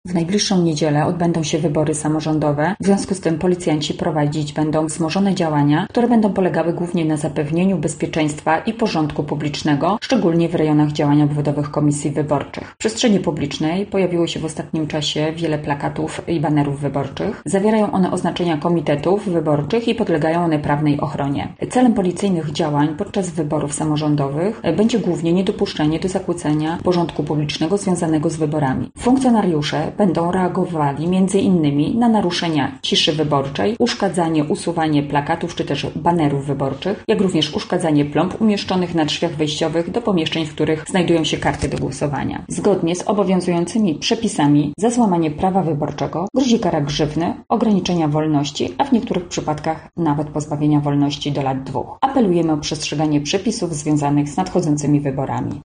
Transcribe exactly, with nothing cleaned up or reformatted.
W najbliższą niedzielę odbędą się wybory samorządowe, w związku z tym policjanci prowadzić będą wzmożone działania, które będą polegały głównie na zapewnieniu bezpieczeństwa i porządku publicznego, szczególnie w rejonach działania obwodowych komisji wyborczych. W przestrzeni publicznej pojawiło się w ostatnim czasie wiele plakatów i banerów wyborczych. Zawierają one oznaczenia komitetów wyborczych i podlegają one prawnej ochronie. Celem policyjnych działań podczas wyborów samorządowych będzie głównie niedopuszczenie do zakłócenia porządku publicznego związanego z wyborami. Funkcjonariusze będą reagowali między innymi na naruszenia ciszy wyborczej, uszkadzanie, usuwanie plakatów czy też banerów wyborczych, jak również uszkadzanie plomb umieszczonych na drzwiach wejściowych do pomieszczeń, w których znajdują się karty do głosowania. Zgodnie z obowiązującymi przepisami za złamanie prawa wyborczego grozi kara grzywny, ograniczenia wolności, a w niektórych przypadkach nawet pozbawienia wolności do lat dwóch. Apelujemy o przestrzeganie przepisów związanych z nadchodzącymi wyborami.